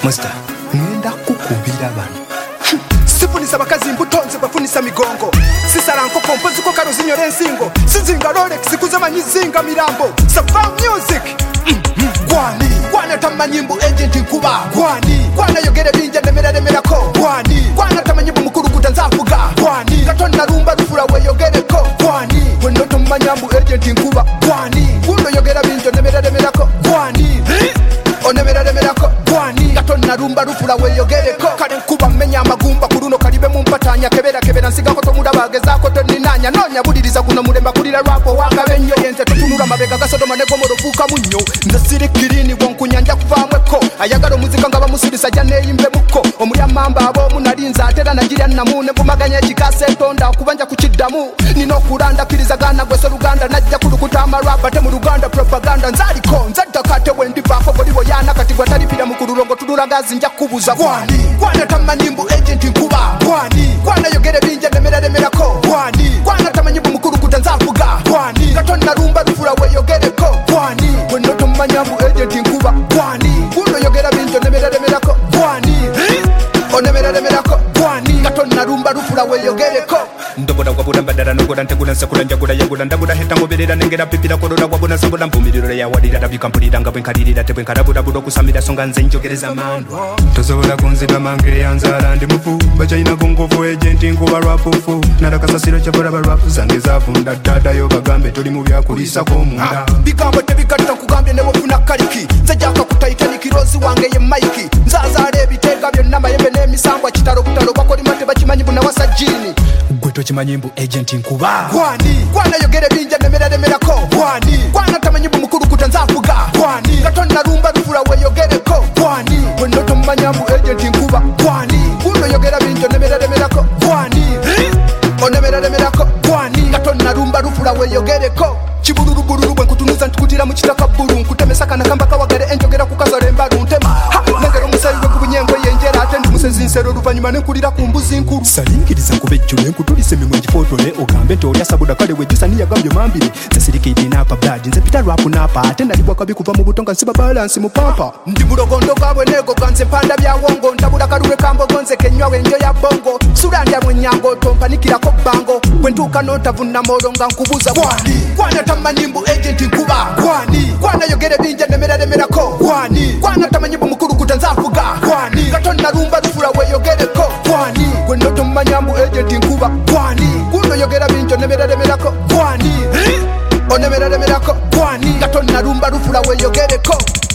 Monster ngenda kukubira bano sifunisa bakazi mbutonze bafunisa migongo sisala nkoko mpoziko karo zinyore ensingo sizinga Rolex kuzamanyi zinga mirambo Safa music gwani gwana tamanyimbu agent nkuba gwani gwana yogere binja demera-demerako gwani gwana tamanyimbu mukuru kutanzavuga gwani katonda rumba rufura we yogereko gwani weno tamanyimbu agent nkuba gwani gundo yogera binja demera-demerako gwani onemera-demerako gwani katonda rumba rufura we yogereko kale nkuba menya amagumba kuruno kalibe mumpatanya kebera nsigako tomuda bagezako toninanya nonya budiriza kuno mulemba kulira rwapo wagabenyo yenze tutunura mabega gasodoma negomoro fuka munyo nze sirikirini wonkunyanja kuvamweko ayagala omuzika nga bamusirisa janeyimbe muko omuli amamba abo munalinza atera najirya namune bumaganya ekikase tonda kubanja kukiddamu nina okulanda kirizagana gwese Luganda najja kulukuta amarapa te mu Luganda propaganda nzaliko nzaddakate wendivaako bolibo yana kati gwatalipira mu kululongo tululagazi nja kubuza gwani gwana tamanyimbu agent nkuba gwani gwana yogere binja demera-demerako gwani gwana tamanyimbu mukuru kutanzavuga gwani katonda rumba rufura we yogereko gwani weno tamanyimbu agent nkuba gwani gundo yogera binja demera-demerako gwani onemera-demerako gwani katonda rumba rufura we yogereko ndoboda wabula mbadala nogoda ntegula nsekula njagula yagula ndabula heta ngoberera nengera pipira koroda wabula sambula mpumiriro yawadira rabikampulira nga bwenkalirira tebwenkalabudabula okusamira songa nze njogereza mandwa tosobola kunziba mange yanzala ndi mufu bakyalina kungovu agent nkuba lwapufu narakasasiro kyabola balwapu zange zavunda ddadayo bagambe toli mu byakulisako omunda bigambo tebigatta nkugambye ne bwofuna kaliki nze jaka kutayitanik rozi wange ye maiki nzazaala ebiteega byonna mayembe n'emisambwa kitalo butalo bakolima tebakimanyi bunawasa jini gwe tokimanyimbu agent nkuba gwani gwana yogere binja demera-demerako gwani gwana tamanyimbu mukuru kutanzavuga gwani katonda rumba rufura we yogereko gwani weno tamanyimbu agent nkuba gwani gundo yogera binja demera-demerako gwani onemera-demerako gwani katonda rumba rufura we yogereko kibururu bwe nkutunuza ntukutira mu kitaka bbulu nkutemesa kana kamba kawagere enjogera kukazala embalu ntema nengera omusayi gwe ku bunyengo yenjera ate ndi musezi nsero oluvannyuma nenkulira ku mbuzi nkulu salingiriza kuba ejjulo enkutulisa emimwe egifotole ogambe nti oli asabuda kale wejjusa niyagambye mambiri nze sirikidi naapa bladi nze pita lwapu naapa ate nalibwa kabi kuva mu buto nga nsiba balansi mu pampa ndi mulogondo gabwe negoga nze mpanda byawongo ntabula kalulwe kambogo nze kenywa wenjo ya bongo sulandya mwenyango tompanikirako bbango bwe ntuuka n'otavunamolo nga nkubuza gwani gwana tamanyimbu agent nkuba gwani gwana yogere binja demera-demerako gwani gwana tamanyimbu mukuru kutanzavuga gwani katonda rumba rufura we yogereko gwani gweno tamanyimbu agent nkuba gwani gundo yogera binja demera-demerako gwani onemera-demerako gwani katonda rumba rufura we yogereko